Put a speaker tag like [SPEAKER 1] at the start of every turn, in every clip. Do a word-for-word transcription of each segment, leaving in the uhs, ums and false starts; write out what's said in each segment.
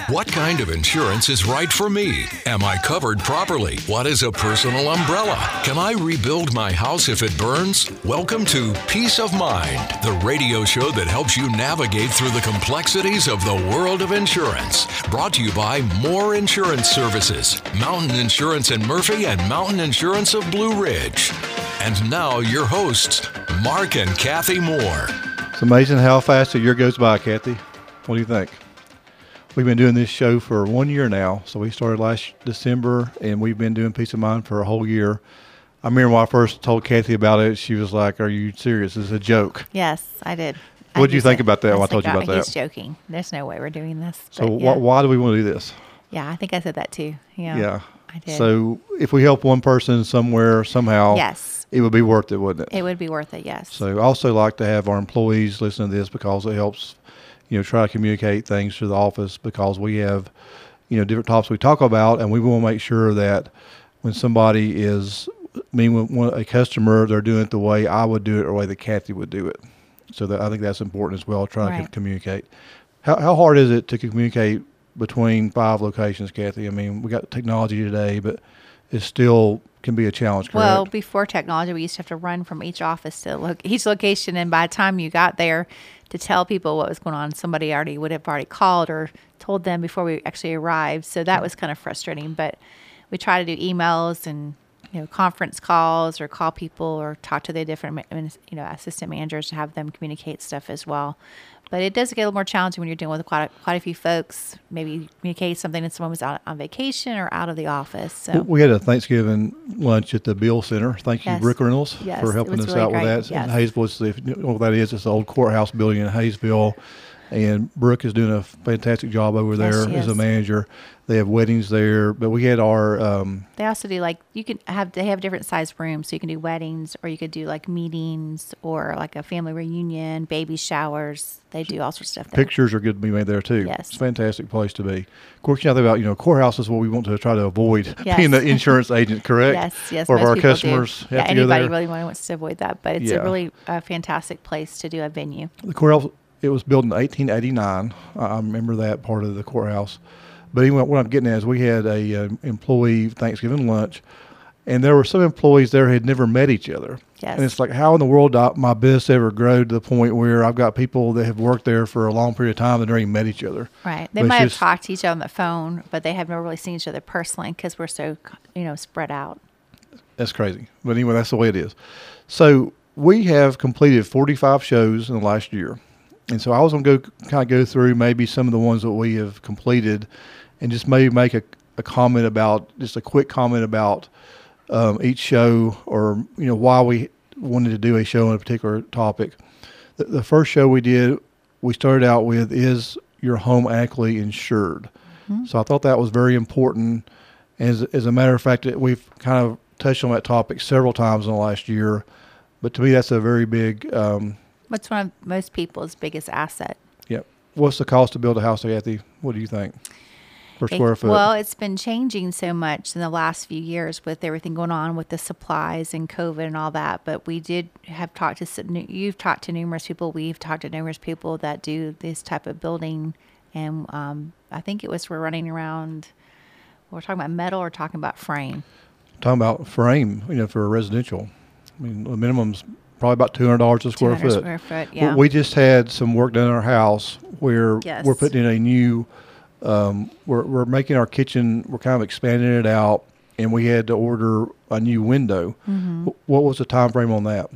[SPEAKER 1] What kind of insurance is right for me? Am I covered properly? What is a personal umbrella? Can I rebuild my house if it burns? Welcome to Peace of Mind, the radio show that helps you navigate through the complexities of the world of insurance. Brought to you by Moore Insurance Services, Mountain Insurance in Murphy, and Mountain Insurance of Blue Ridge. And now your hosts, Mark and Kathy Moore.
[SPEAKER 2] It's amazing how fast a year goes by, Kathy. What do you think? We've been doing this show for one year now. So we started last December, and we've been doing Peace of Mind for a whole year. I remember when I first told Kathy about it, she was like, "Are you serious? This is a joke."
[SPEAKER 3] Yes, I did.
[SPEAKER 2] What did you think
[SPEAKER 3] it.
[SPEAKER 2] about that
[SPEAKER 3] I
[SPEAKER 2] when I told you
[SPEAKER 3] like,
[SPEAKER 2] about
[SPEAKER 3] oh,
[SPEAKER 2] that?
[SPEAKER 3] He's joking. There's no way we're doing this.
[SPEAKER 2] So
[SPEAKER 3] but, yeah.
[SPEAKER 2] wh- why do we want to do this?
[SPEAKER 3] Yeah, I think I said that too. Yeah.
[SPEAKER 2] Yeah.
[SPEAKER 3] I did.
[SPEAKER 2] So if we help one person somewhere, somehow,
[SPEAKER 3] yes,
[SPEAKER 2] it would be worth it, wouldn't it?
[SPEAKER 3] It would be worth it, yes.
[SPEAKER 2] So I also like to have our employees listen to this because it helps, you know, try to communicate things to the office, because we have, you know, different topics we talk about, and we want to make sure that when somebody is, I mean, when, when a customer, they're doing it the way I would do it or the way that Kathy would do it. So that I think that's important as well, trying
[SPEAKER 3] right.
[SPEAKER 2] to communicate. How how hard is it to communicate between five locations, Kathy? I mean, we got technology today, but it still can be a challenge, correct?
[SPEAKER 3] Well, before technology, we used to have to run from each office to lo- each location, and by the time you got there to tell people what was going on, somebody already would have already called or told them before we actually arrived. So that was kind of frustrating, but we try to do emails and, you know, conference calls or call people or talk to the different, you know, assistant managers to have them communicate stuff as well. But it does get a little more challenging when you're dealing with quite a, quite a few folks. Maybe communicate something and someone was out on vacation or out of the office. So
[SPEAKER 2] we had a Thanksgiving lunch at the Bill Center. Thank you,
[SPEAKER 3] yes.
[SPEAKER 2] Rick Reynolds,
[SPEAKER 3] yes.
[SPEAKER 2] for helping us
[SPEAKER 3] really
[SPEAKER 2] out
[SPEAKER 3] great.
[SPEAKER 2] with that.
[SPEAKER 3] Yes.
[SPEAKER 2] In Hayesville, if you know what that is, it's the old courthouse building in Hayesville. And Brooke is doing a fantastic job over there
[SPEAKER 3] yes,
[SPEAKER 2] as a
[SPEAKER 3] is.
[SPEAKER 2] manager. They have weddings there, but we had our. Um,
[SPEAKER 3] they also do like you can have they have different size rooms, so you can do weddings, or you could do like meetings, or like a family reunion, baby showers. They do all sorts of stuff there.
[SPEAKER 2] Pictures are good to be made there too.
[SPEAKER 3] Yes,
[SPEAKER 2] it's a fantastic place to be. Of course, you know about you know courthouse is what we want to try to avoid,
[SPEAKER 3] yes.
[SPEAKER 2] being the insurance agent, correct?
[SPEAKER 3] Yes, yes.
[SPEAKER 2] Or
[SPEAKER 3] most
[SPEAKER 2] our
[SPEAKER 3] people
[SPEAKER 2] customers
[SPEAKER 3] do.
[SPEAKER 2] have
[SPEAKER 3] yeah,
[SPEAKER 2] to go
[SPEAKER 3] anybody
[SPEAKER 2] there.
[SPEAKER 3] really wants to avoid that, but it's
[SPEAKER 2] Yeah.
[SPEAKER 3] a really uh, fantastic place to do a venue.
[SPEAKER 2] The courthouse. It was built in eighteen eighty-nine. I remember that part of the courthouse. But anyway, what I'm getting at is we had a uh, employee Thanksgiving lunch, and there were some employees there who had never met each other.
[SPEAKER 3] Yes.
[SPEAKER 2] And it's like, how in the world did my business ever grow to the point where I've got people that have worked there for a long period of time that never even met each other?
[SPEAKER 3] Right. They
[SPEAKER 2] But
[SPEAKER 3] might
[SPEAKER 2] it's
[SPEAKER 3] have
[SPEAKER 2] just-
[SPEAKER 3] talked to each other on the phone, but they have never really seen each other personally because we're so, you know, spread out.
[SPEAKER 2] That's crazy. But anyway, that's the way it is. So we have completed forty-five shows in the last year. And so I was going to go kind of go through maybe some of the ones that we have completed and just maybe make a, a comment about, just a quick comment about um, each show, or, you know, why we wanted to do a show on a particular topic. The, the first show we did, we started out with, is your home adequately insured? Mm-hmm. So I thought that was very important. As, as a matter of fact, we've kind of touched on that topic several times in the last year. But to me, that's a very big... Um,
[SPEAKER 3] What's one of most people's biggest asset?
[SPEAKER 2] Yep. What's the cost to build a house, Kathy? What do you think per
[SPEAKER 3] It,
[SPEAKER 2] square foot?
[SPEAKER 3] Well, it's been changing so much in the last few years with everything going on with the supplies and COVID and all that. But we did have talked to, you've talked to numerous people. We've talked to numerous people that do this type of building. And um, I think it was, we're running around, we're talking about metal or talking about frame?
[SPEAKER 2] Talking about frame, you know, for a residential. I mean, the minimum's probably about two hundred dollars a square foot.
[SPEAKER 3] square foot, yeah.
[SPEAKER 2] We just had some work done in our house where
[SPEAKER 3] yes.
[SPEAKER 2] we're putting in a new, um, we're, we're making our kitchen, we're kind of expanding it out, and we had to order a new window. Mm-hmm. What was the time frame on that?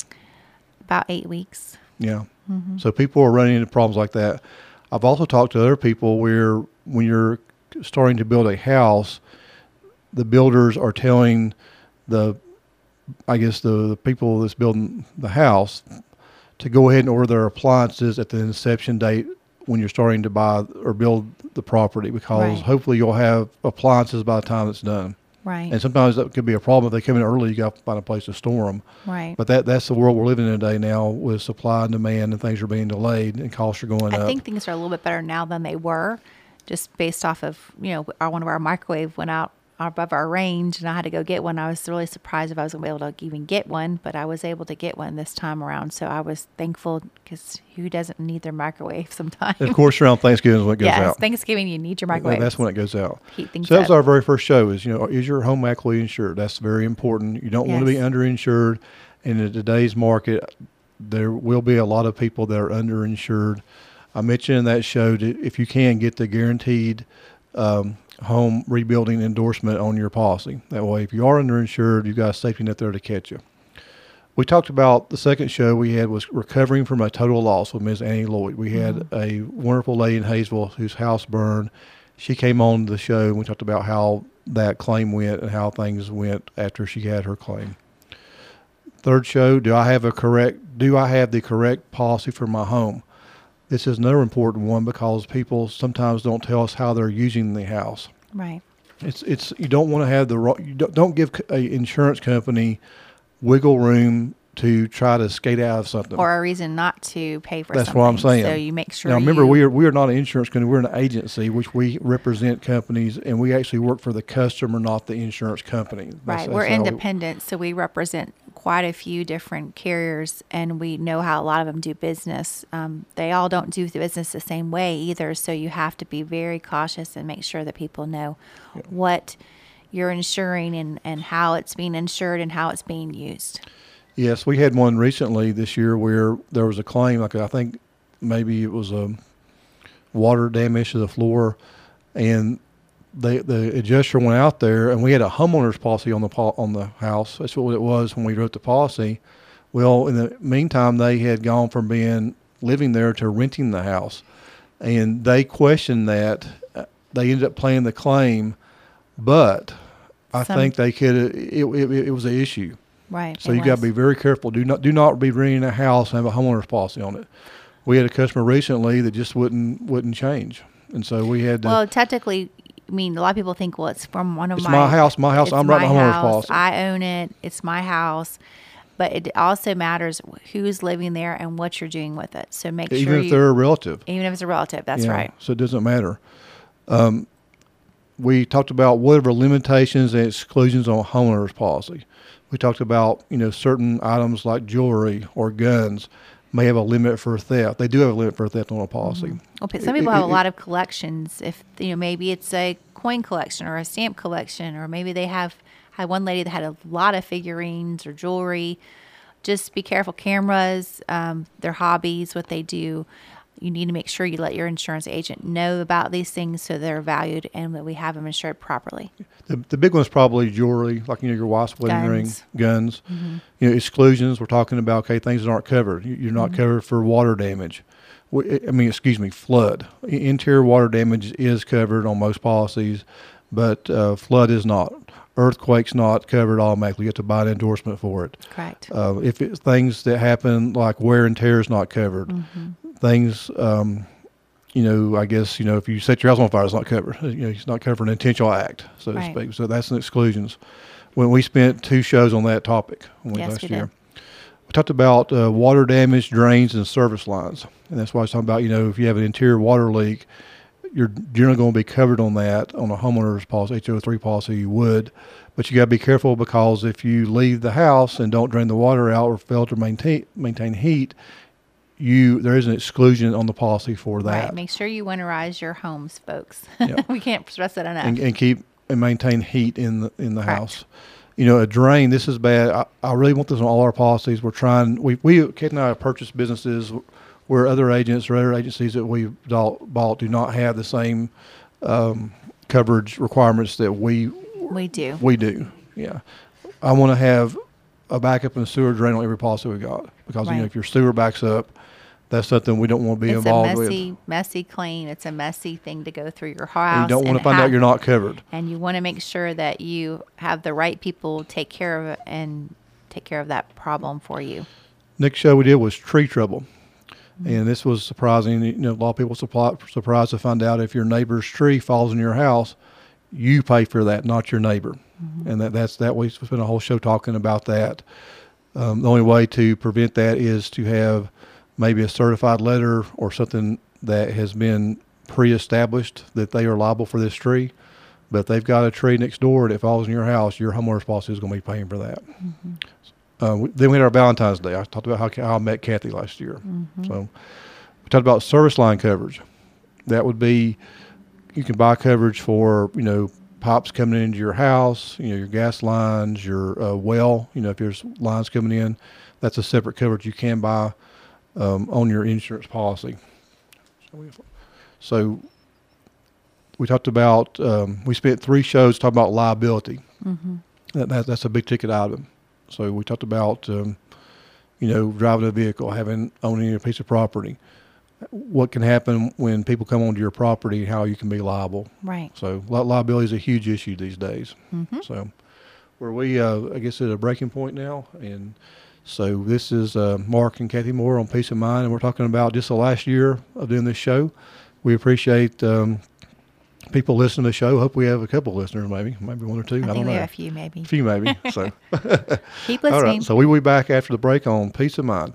[SPEAKER 3] About eight weeks.
[SPEAKER 2] Yeah.
[SPEAKER 3] Mm-hmm.
[SPEAKER 2] So people are running into problems like that. I've also talked to other people where when you're starting to build a house, the builders are telling the I guess the, the people that's building the house to go ahead and order their appliances at the inception date when you're starting to buy or build the property, because
[SPEAKER 3] right.
[SPEAKER 2] hopefully you'll have appliances by the time it's done.
[SPEAKER 3] Right.
[SPEAKER 2] And sometimes that could be a problem. If they come in early, you got to find a place to store them.
[SPEAKER 3] Right.
[SPEAKER 2] But that that's the world we're living in today now, with supply and demand, and things are being delayed and costs are going
[SPEAKER 3] I
[SPEAKER 2] up.
[SPEAKER 3] I think things are a little bit better now than they were, just based off of, you know, our, one of our microwave went out above our range, and I had to go get one. I was really surprised if I was going to be able to even get one, but I was able to get one this time around. So I was thankful, because who doesn't need their microwave sometimes?
[SPEAKER 2] Of course, around Thanksgiving is when it goes
[SPEAKER 3] yes,
[SPEAKER 2] out.
[SPEAKER 3] Thanksgiving, you need your microwave.
[SPEAKER 2] That's when it goes out.
[SPEAKER 3] Heat things
[SPEAKER 2] so that was
[SPEAKER 3] up.
[SPEAKER 2] our very first show is, you know, is your home adequately insured? That's very important. You don't want to be
[SPEAKER 3] Yes.
[SPEAKER 2] underinsured. And in today's market, there will be a lot of people that are underinsured. I mentioned in that show that if you can get the guaranteed um, home rebuilding endorsement on your policy. That way, if you are underinsured, you've got a safety net there to catch you. We talked about the second show we had was recovering from a total loss with Miz Annie Lloyd. We had mm-hmm. a wonderful lady in Hayesville whose house burned. She came on the show and we talked about how that claim went and how things went after she had her claim. Third show, do I have a correct, do I have the correct policy for my home? This is another important one because people sometimes don't tell us how they're using the house.
[SPEAKER 3] Right.
[SPEAKER 2] It's it's you don't want to have the you don't, don't give an insurance company wiggle room to try to skate out of something
[SPEAKER 3] Or a reason not to pay for
[SPEAKER 2] That's
[SPEAKER 3] something.
[SPEAKER 2] what I'm saying.
[SPEAKER 3] So you make sure.
[SPEAKER 2] Now remember,
[SPEAKER 3] you,
[SPEAKER 2] we are we are not an insurance company. We're an agency, which we represent companies, and we actually work for the customer, not the insurance company. That's,
[SPEAKER 3] right.
[SPEAKER 2] that's
[SPEAKER 3] We're
[SPEAKER 2] how we-
[SPEAKER 3] independent, so we represent quite a few different carriers, and we know how a lot of them do business. Um, they all don't do the business the same way either, so you have to be very cautious and make sure that people know yeah. what you're insuring and, and how it's being insured and how it's being used.
[SPEAKER 2] Yes, we had one recently this year where there was a claim, like I think maybe it was a water damage to the floor, and they, the adjuster went out there, and we had a homeowner's policy on the on the house. That's what it was when we wrote the policy. Well, in the meantime, they had gone from being living there to renting the house, and they questioned that. They ended up paying the claim, but I
[SPEAKER 3] Some,
[SPEAKER 2] think they could. It, it, it was an issue.
[SPEAKER 3] Right.
[SPEAKER 2] So you got to be very careful. Do not do not be renting a house and have a homeowner's policy on it. We had a customer recently that just wouldn't wouldn't change, and so we had to.
[SPEAKER 3] Well, technically, I mean, a lot of people think, well, it's from one of
[SPEAKER 2] it's
[SPEAKER 3] my.
[SPEAKER 2] my house, my house.
[SPEAKER 3] It's
[SPEAKER 2] I'm writing
[SPEAKER 3] my
[SPEAKER 2] a homeowner's
[SPEAKER 3] house.
[SPEAKER 2] policy.
[SPEAKER 3] I own it. It's my house, but it also matters who's living there and what you're doing with it. So make
[SPEAKER 2] even
[SPEAKER 3] sure
[SPEAKER 2] if
[SPEAKER 3] you,
[SPEAKER 2] they're a relative.
[SPEAKER 3] even if it's a relative. That's
[SPEAKER 2] Yeah,
[SPEAKER 3] right.
[SPEAKER 2] So it doesn't matter. Um, we talked about whatever limitations and exclusions on homeowner's policy. We talked about, you know, certain items like jewelry or guns may have a limit for theft. They do have a limit for theft on a policy.
[SPEAKER 3] Mm-hmm. Okay, some
[SPEAKER 2] It-
[SPEAKER 3] people
[SPEAKER 2] it-
[SPEAKER 3] have a
[SPEAKER 2] it-
[SPEAKER 3] lot of collections. If you know, maybe it's a coin collection or a stamp collection, or maybe they have. I had one lady that had a lot of figurines or jewelry. Just be careful. Cameras, um, their hobbies, what they do. You need to make sure you let your insurance agent know about these things so they're valued and that we have them insured properly.
[SPEAKER 2] The, the big one's probably jewelry, like, you know, your wife's wedding ring,
[SPEAKER 3] Guns.
[SPEAKER 2] guns.
[SPEAKER 3] Mm-hmm.
[SPEAKER 2] You know, exclusions, we're talking about, okay, things that aren't covered. You- You're not
[SPEAKER 3] Mm-hmm.
[SPEAKER 2] covered for water damage. We- I mean, excuse me, flood. I- Interior water damage is covered on most policies, but uh, flood is not. Earthquake's not covered automatically. You have to buy an endorsement for it.
[SPEAKER 3] Correct.
[SPEAKER 2] Uh, if it's things that happen like wear and tear is not covered.
[SPEAKER 3] Mm-hmm.
[SPEAKER 2] Things, um, you know, I guess, you know, if you set your house on fire, it's not covered. You know, it's not covered for an intentional act, so to
[SPEAKER 3] Right.
[SPEAKER 2] speak. So that's an exclusions. When we spent two shows on that topic when we
[SPEAKER 3] Yes,
[SPEAKER 2] last
[SPEAKER 3] we
[SPEAKER 2] year.
[SPEAKER 3] did.
[SPEAKER 2] We talked about uh, water damage, drains, and service lines. And that's why I was talking about, you know, if you have an interior water leak, you're generally going to be covered on that on a homeowner's policy, H O three policy, you would. But you got to be careful because if you leave the house and don't drain the water out or fail to maintain maintain heat, you there is an exclusion on the policy for that.
[SPEAKER 3] Right. Make sure you winterize your homes, folks.
[SPEAKER 2] Yeah.
[SPEAKER 3] We can't stress it enough.
[SPEAKER 2] and, and keep and maintain heat in the in the
[SPEAKER 3] Correct.
[SPEAKER 2] house. You know, a drain. This is bad. I, I really want this on all our policies. We're trying. We we Kate and I have purchased businesses where other agents or other agencies that we've bought, bought do not have the same um, coverage requirements that we
[SPEAKER 3] we do.
[SPEAKER 2] we do. Yeah, I want to have a backup and sewer drain on every policy we got because you know
[SPEAKER 3] Right.
[SPEAKER 2] if your sewer backs up, that's something we don't want to be
[SPEAKER 3] It's a
[SPEAKER 2] involved
[SPEAKER 3] messy,
[SPEAKER 2] with.
[SPEAKER 3] messy clean. It's a messy thing to go through your
[SPEAKER 2] And
[SPEAKER 3] house.
[SPEAKER 2] you don't want
[SPEAKER 3] and
[SPEAKER 2] to find
[SPEAKER 3] have-
[SPEAKER 2] out you're not covered.
[SPEAKER 3] And you want to make sure that you have the right people take care of it and take care of that problem for you.
[SPEAKER 2] Next show we did was tree trouble. And this was surprising. You know, a lot of people supply, surprised to find out if your neighbor's tree falls in your house, you pay for that, not your neighbor. Mm-hmm. And that, that's that. We spent a whole show talking about that. Um, the only way to prevent that is to have maybe a certified letter or something that has been pre-established that they are liable for this tree. But if they've got a tree next door and it falls in your house, your homeowner's policy is going to be paying for that. Mm-hmm. Uh, we, then we had our Valentine's Day. I talked about how, how I met Kathy last year. Mm-hmm. So we talked about service line coverage. That would be, you can buy coverage for, you know, pipes coming into your house, you know, your gas lines, your uh, well, you know, if there's lines coming in, that's a separate coverage you can buy um, on your insurance policy. So we talked about, um, we spent three shows talking about liability. Mm-hmm. That, that, that's a big ticket item. So we talked about, um, you know, driving a vehicle, having, owning a piece of property, what can happen when people come onto your property, how you can be liable.
[SPEAKER 3] Right.
[SPEAKER 2] So li- liability is a huge issue these days. Mm-hmm. So where we, uh, I guess, at a breaking point now. And so this is uh, Mark and Kathy Moore on Peace of Mind, and we're talking about just the last year of doing this show. We appreciate um, people listening to the show. Hope we have a couple listeners, maybe, maybe one or two. I,
[SPEAKER 3] I
[SPEAKER 2] don't
[SPEAKER 3] think
[SPEAKER 2] know.
[SPEAKER 3] we have a few, maybe.
[SPEAKER 2] A few, maybe. So
[SPEAKER 3] keep listening.
[SPEAKER 2] All right. So we will be back after the break on Peace of Mind.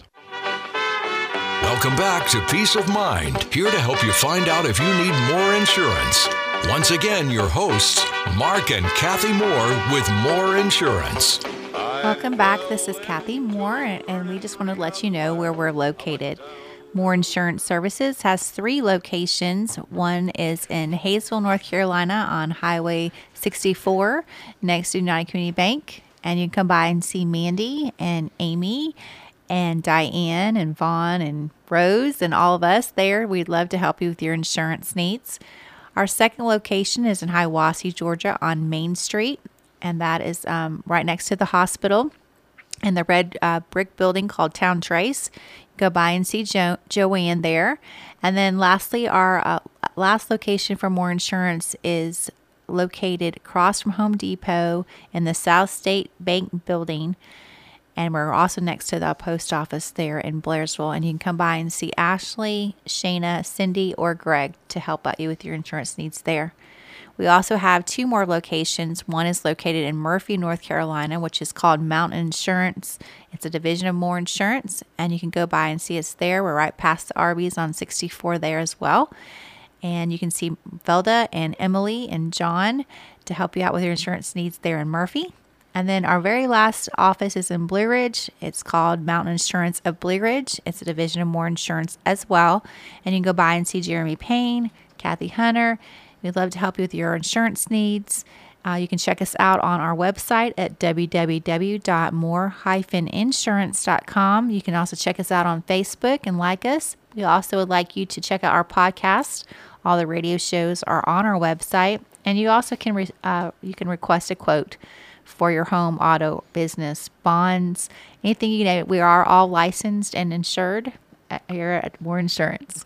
[SPEAKER 1] Welcome back to Peace of Mind, here to help you find out if you need more insurance. Once again, your hosts, Mark and Kathy Moore with More Insurance.
[SPEAKER 3] Welcome back. This is Kathy Moore, and we just want to let you know where we're located. More Insurance Services has three locations. One is in Hayesville, North Carolina on Highway sixty-four next to United Community Bank. And you can come by and see Mandy and Amy and Diane and Vaughn and Rose and all of us there. We'd love to help you with your insurance needs. Our second location is in Hiawassee, Georgia on Main Street, and that is um, right next to the hospital in the red uh, brick building called Town Trace. Go by and see jo- Joanne there. And then lastly, our uh, last location for More Insurance is located across from Home Depot in the South State Bank building. And we're also next to the post office there in Blairsville. And you can come by and see Ashley, Shayna, Cindy, or Greg to help out you with your insurance needs there. We also have two more locations. One is located in Murphy, North Carolina, which is called Mountain Insurance. It's a division of More Insurance, and you can go by and see us there. We're right past the Arby's on sixty-four there as well. And you can see Velda and Emily and John to help you out with your insurance needs there in Murphy. And then our very last office is in Blue Ridge. It's called Mountain Insurance of Blue Ridge. It's a division of More Insurance as well. And you can go by and see Jeremy Payne, Kathy Hunter. We'd love to help you with your insurance needs. Uh, you can check us out on our website at w w w dot more dash insurance dot com. You can also check us out on Facebook and like us. We also would like you to check out our podcast. All the radio shows are on our website. And you also can re- uh, you can request a quote for your home, auto, business, bonds, anything you know. We are all licensed and insured here at More Insurance.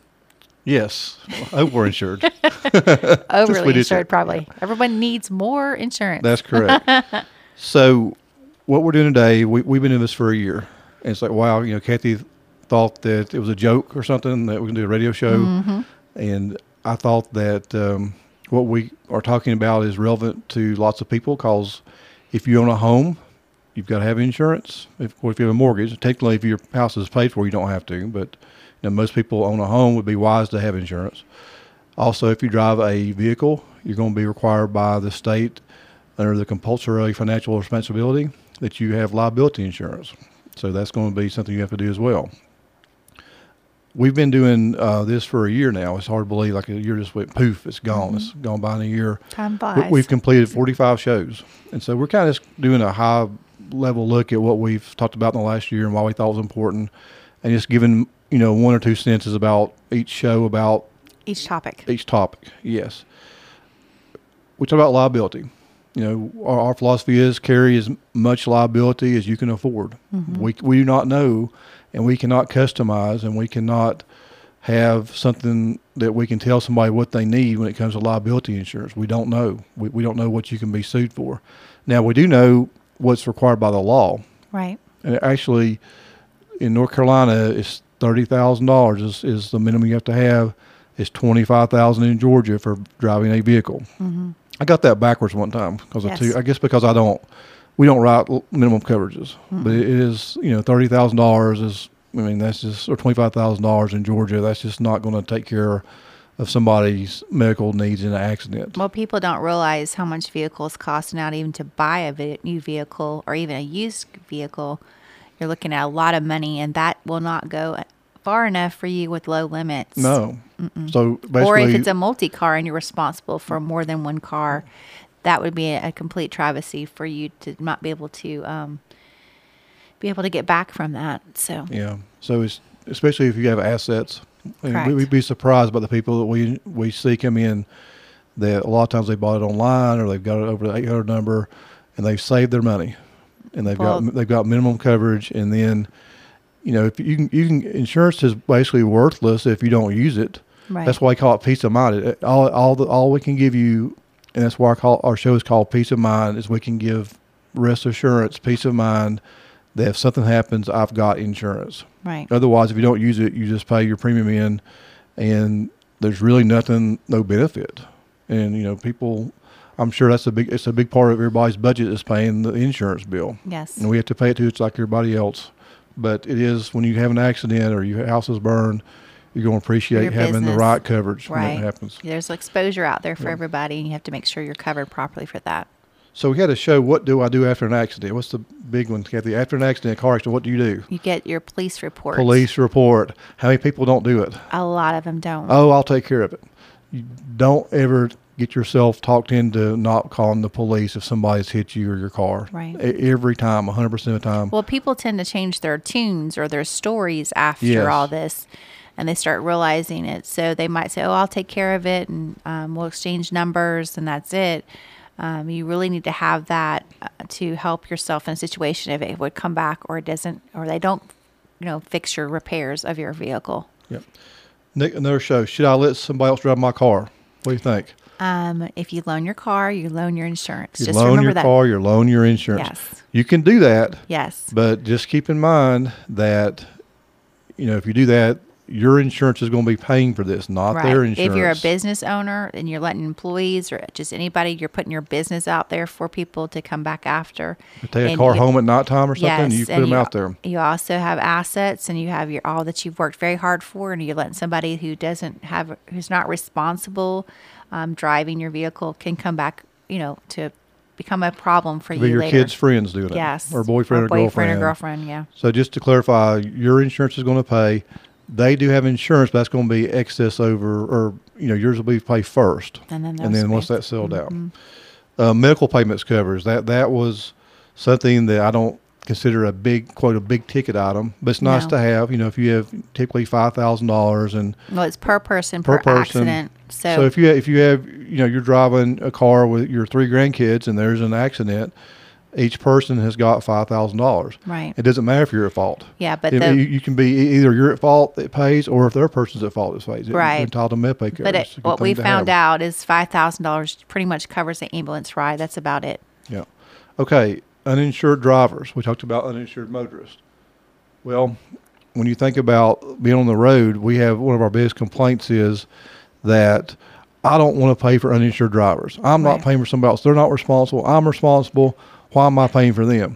[SPEAKER 2] Yes, over insured.
[SPEAKER 3] Overly insured, probably. Everyone needs more insurance.
[SPEAKER 2] That's correct. So, what we're doing today, we, we've been doing this for a year. And it's like, wow, you know, Kathy thought that it was a joke or something, that we can do a radio show. Mm-hmm. And I thought that um, what we are talking about is relevant to lots of people, because if you own a home, you've got to have insurance. If, or if you have a mortgage, technically if your house is paid for, you don't have to, but you know, most people own a home, would be wise to have insurance. Also, if you drive a vehicle, you're going to be required by the state under the compulsory financial responsibility that you have liability insurance. So that's going to be something you have to do as well. We've been doing uh, this for a year now. It's hard to believe, like a year just went poof, it's gone. Mm-hmm. It's gone by in a year.
[SPEAKER 3] Time flies.
[SPEAKER 2] We've completed forty-five shows. And so we're kind of doing a high level look at what we've talked about in the last year and why we thought it was important, and just giving, you know, one or two sentences about each show, about
[SPEAKER 3] each topic.
[SPEAKER 2] Each topic, yes. We talk about liability. You know, our, our philosophy is carry as much liability as you can afford. Mm-hmm. We we do not know, and we cannot customize, and we cannot have something that we can tell somebody what they need when it comes to liability insurance. We don't know. We we don't know what you can be sued for. Now, we do know what's required by the law.
[SPEAKER 3] Right.
[SPEAKER 2] And actually, in North Carolina, it's thirty thousand dollars is, is the minimum you have to have. It's twenty-five thousand dollars in Georgia for driving a vehicle. Mm-hmm. I got that backwards one time because yes. of two. I guess because I don't, we don't write minimum coverages, mm-hmm. but it is, you know, thirty thousand dollars is, I mean, that's just, or twenty-five thousand dollars in Georgia. That's just not going to take care of somebody's medical needs in an accident.
[SPEAKER 3] Well, people don't realize how much vehicles cost now, even to buy a ve- new vehicle or even a used vehicle. You're looking at a lot of money, and that will not go far enough for you with low limits.
[SPEAKER 2] No. Mm-mm. So basically,
[SPEAKER 3] or if it's a multi-car and you're responsible for more than one car, that would be a, a complete travesty for you to not be able to um, be able to get back from that. So
[SPEAKER 2] yeah. So it's especially if you have assets. And
[SPEAKER 3] Correct.
[SPEAKER 2] we, we'd be surprised by the people that we we see come in that a lot of times they bought it online or they've got it over the eight hundred number and they've saved their money and they've
[SPEAKER 3] Well-
[SPEAKER 2] got they've got minimum coverage, and then you know if you can you can insurance is basically worthless if you don't use it.
[SPEAKER 3] Right.
[SPEAKER 2] That's why I call it peace of mind. It, all all the, all we can give you, and that's why I call our show is called Peace of Mind, is we can give rest assurance, peace of mind that if something happens, I've got insurance.
[SPEAKER 3] Right.
[SPEAKER 2] Otherwise, if you don't use it, you just pay your premium in, and there's really nothing, no benefit. And you know, people, I'm sure that's a big, it's a big part of everybody's budget is paying the insurance bill.
[SPEAKER 3] Yes.
[SPEAKER 2] And we have to pay it too. It's like everybody else, but it is when you have an accident or your house is burned, you're going to appreciate
[SPEAKER 3] Your
[SPEAKER 2] having the
[SPEAKER 3] business.
[SPEAKER 2] right coverage when
[SPEAKER 3] Right.
[SPEAKER 2] that happens.
[SPEAKER 3] There's exposure out there for everybody, and you have to make sure you're covered properly for that.
[SPEAKER 2] So we had a show, what do I do after an accident? What's the big one, Kathy? After an accident, car accident, what do you do?
[SPEAKER 3] You get your police report.
[SPEAKER 2] Police report. How many people don't do it?
[SPEAKER 3] A lot of them don't.
[SPEAKER 2] Oh, I'll take care of it. You don't ever get yourself talked into not calling the police if somebody's hit you or your car.
[SPEAKER 3] Right.
[SPEAKER 2] E- Every time, one hundred percent of the time.
[SPEAKER 3] Well, people tend to change their tunes or their stories after
[SPEAKER 2] Yes.
[SPEAKER 3] all this, and they start realizing it. So they might say, "Oh, I'll take care of it, and um, we'll exchange numbers, and that's it." Um, you really need to have that uh, to help yourself in a situation if it would come back or it doesn't, or they don't, you know, fix your repairs of your vehicle.
[SPEAKER 2] Yep. Nick, another show. Should I let somebody else drive my car? What do you think?
[SPEAKER 3] Um, if you loan your car, you loan your insurance.
[SPEAKER 2] You
[SPEAKER 3] Just
[SPEAKER 2] loan
[SPEAKER 3] remember
[SPEAKER 2] your
[SPEAKER 3] that.
[SPEAKER 2] car, you loan your insurance.
[SPEAKER 3] Yes.
[SPEAKER 2] You can do that,
[SPEAKER 3] Yes.
[SPEAKER 2] but just keep in mind that, you know, if you do that, your insurance is going to be paying for this, not
[SPEAKER 3] Right.
[SPEAKER 2] their insurance.
[SPEAKER 3] If you're a business owner and you're letting employees or just anybody, you're putting your business out there for people to come back after.
[SPEAKER 2] If they take a
[SPEAKER 3] And
[SPEAKER 2] car
[SPEAKER 3] you-
[SPEAKER 2] home at nighttime or something,
[SPEAKER 3] Yes,
[SPEAKER 2] you put
[SPEAKER 3] and
[SPEAKER 2] them
[SPEAKER 3] you-
[SPEAKER 2] out there.
[SPEAKER 3] You also have assets, and you have your all that you've worked very hard for, and you're letting somebody who doesn't have, who's not responsible, um, driving your vehicle can come back, you know, to become a problem for
[SPEAKER 2] Be
[SPEAKER 3] you
[SPEAKER 2] your
[SPEAKER 3] later.
[SPEAKER 2] kids' friends doing it.
[SPEAKER 3] Yes.
[SPEAKER 2] Or boyfriend or,
[SPEAKER 3] boyfriend
[SPEAKER 2] girlfriend.
[SPEAKER 3] or girlfriend. Yeah.
[SPEAKER 2] So just to clarify, your insurance is going to pay. They do have insurance, but that's going to be excess over, or you know, yours will be paid first,
[SPEAKER 3] And then
[SPEAKER 2] and
[SPEAKER 3] those
[SPEAKER 2] then once
[SPEAKER 3] pay-
[SPEAKER 2] that's settled
[SPEAKER 3] Mm-hmm.
[SPEAKER 2] out, uh, medical payments covers that. That was something that I don't consider a big quote a big ticket item, but it's nice
[SPEAKER 3] No.
[SPEAKER 2] to have. You know, if you have typically five thousand dollars and
[SPEAKER 3] Well, it's per person
[SPEAKER 2] per,
[SPEAKER 3] per,
[SPEAKER 2] person.
[SPEAKER 3] accident. So,
[SPEAKER 2] So if you if you have you know you're driving a car with your three grandkids and there's an accident, each person has got five thousand dollars.
[SPEAKER 3] Right.
[SPEAKER 2] It doesn't matter if you're at fault.
[SPEAKER 3] Yeah, but
[SPEAKER 2] If
[SPEAKER 3] the-
[SPEAKER 2] you, you can be e- either you're at fault that pays, or if their person's at fault that pays. It-
[SPEAKER 3] Right.
[SPEAKER 2] You're entitled to med pay coverage.
[SPEAKER 3] but it,
[SPEAKER 2] It's a good
[SPEAKER 3] what
[SPEAKER 2] thing
[SPEAKER 3] we
[SPEAKER 2] to
[SPEAKER 3] found
[SPEAKER 2] have.
[SPEAKER 3] out is five thousand dollars pretty much covers the ambulance ride. That's about it.
[SPEAKER 2] Yeah. Okay. Uninsured drivers. We talked about uninsured motorists. Well, when you think about being on the road, we have one of our biggest complaints is that I don't want to pay for uninsured drivers. I'm not
[SPEAKER 3] Right.
[SPEAKER 2] paying for somebody else. They're not responsible. I'm responsible. Why am I paying for them?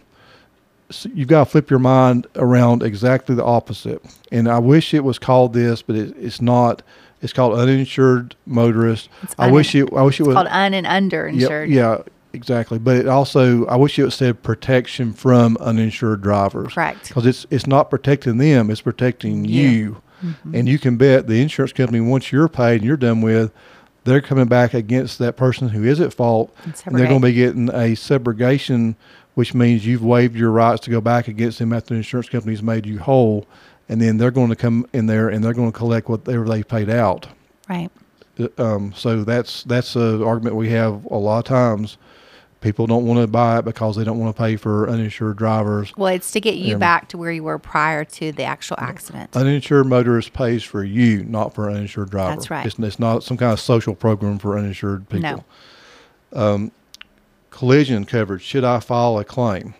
[SPEAKER 2] So you've got to flip your mind around exactly the opposite. And I wish it was called this, but it, it's not. It's called uninsured motorist.
[SPEAKER 3] It's
[SPEAKER 2] I
[SPEAKER 3] unin-
[SPEAKER 2] wish it. I wish it
[SPEAKER 3] It's
[SPEAKER 2] was
[SPEAKER 3] called un and under
[SPEAKER 2] yeah,
[SPEAKER 3] insured.
[SPEAKER 2] yeah, exactly. But it also, I wish it said protection from uninsured drivers.
[SPEAKER 3] Correct.
[SPEAKER 2] Because it's it's not protecting them; it's protecting
[SPEAKER 3] You.
[SPEAKER 2] you.
[SPEAKER 3] Mm-hmm.
[SPEAKER 2] And you can bet the insurance company, once you're paid and you're done with, they're coming back against that person who is at fault,
[SPEAKER 3] And
[SPEAKER 2] and they're going to
[SPEAKER 3] subrogate.
[SPEAKER 2] be getting a subrogation, which means you've waived your rights to go back against them after the insurance company's made you whole, and then they're going to come in there and they're going to collect whatever they paid out.
[SPEAKER 3] Right.
[SPEAKER 2] Um, so that's that's an argument we have a lot of times. People don't want to buy it because they don't want to pay for uninsured drivers.
[SPEAKER 3] Well, it's to get you
[SPEAKER 2] Um,
[SPEAKER 3] back to where you were prior to the actual accident.
[SPEAKER 2] Uninsured motorist pays for you, not for an uninsured driver.
[SPEAKER 3] That's right.
[SPEAKER 2] It's, it's not some kind of social program for uninsured people.
[SPEAKER 3] No.
[SPEAKER 2] Um, collision coverage. Should I file a claim?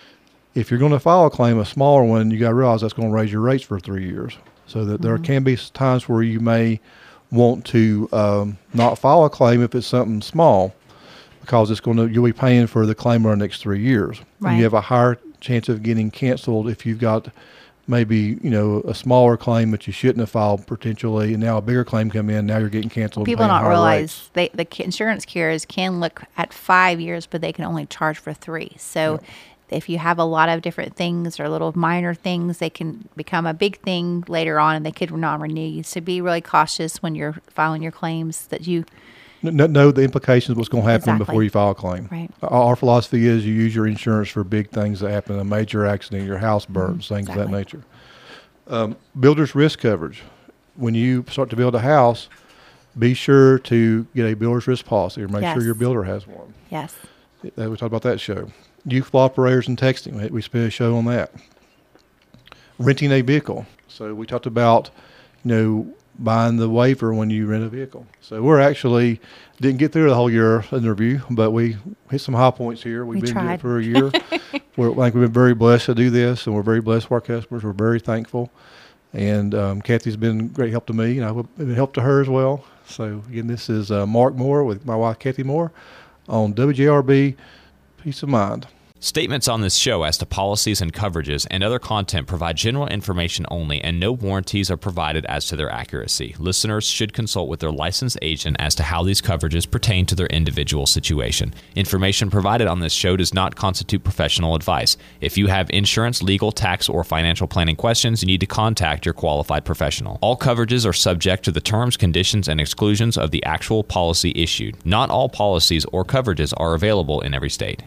[SPEAKER 2] If you're going to file a claim, a smaller one, you got to realize that's going to raise your rates for three years. So that there
[SPEAKER 3] Mm-hmm.
[SPEAKER 2] can be times where you may want to um, not file a claim if it's something small, because it's going to you'll be paying for the claim over the next three years. And
[SPEAKER 3] Right.
[SPEAKER 2] you have a higher chance of getting canceled if you've got maybe, you know, a smaller claim that you shouldn't have filed potentially, and now a bigger claim come in, now you're getting canceled.
[SPEAKER 3] People
[SPEAKER 2] and paying
[SPEAKER 3] don't
[SPEAKER 2] higher
[SPEAKER 3] realize
[SPEAKER 2] rates.
[SPEAKER 3] they, the ca- insurance carriers can look at five years, but they can only charge for three. So yeah. if you have a lot of different things or little minor things, they can become a big thing later on, and they could not renew you. So be really cautious when you're filing your claims that you
[SPEAKER 2] Know, know the implications of what's going to happen
[SPEAKER 3] Exactly.
[SPEAKER 2] before you file a claim.
[SPEAKER 3] Right.
[SPEAKER 2] Our philosophy is you use your insurance for big things that happen, a major accident, your house burns, things
[SPEAKER 3] Exactly.
[SPEAKER 2] of that nature. Um, builder's risk coverage. When you start to build a house, be sure to get a builder's risk policy or make
[SPEAKER 3] Yes.
[SPEAKER 2] sure your builder has one.
[SPEAKER 3] yes.
[SPEAKER 2] That, we talked about that show. Youthful operators and texting. We, we spent a show on that. Renting a vehicle. So we talked about, you know, buying the waiver when you rent a vehicle. So we're actually didn't get through the whole year interview, but we hit some high points here. We've
[SPEAKER 3] We
[SPEAKER 2] been doing
[SPEAKER 3] tried.
[SPEAKER 2] it for a year. we're, I think we've been very blessed to do this, and we're very blessed for our customers. We're very thankful. And um, Kathy's been great help to me, and I've been help to her as well. So again, this is uh, Mark Moore with my wife Kathy Moore on W J R B Peace of Mind.
[SPEAKER 4] Statements on this show as to policies and coverages and other content provide general information only, and no warranties are provided as to their accuracy. Listeners should consult with their licensed agent as to how these coverages pertain to their individual situation. Information provided on this show does not constitute professional advice. If you have insurance, legal, tax, or financial planning questions, you need to contact your qualified professional. All coverages are subject to the terms, conditions, and exclusions of the actual policy issued. Not all policies or coverages are available in every state.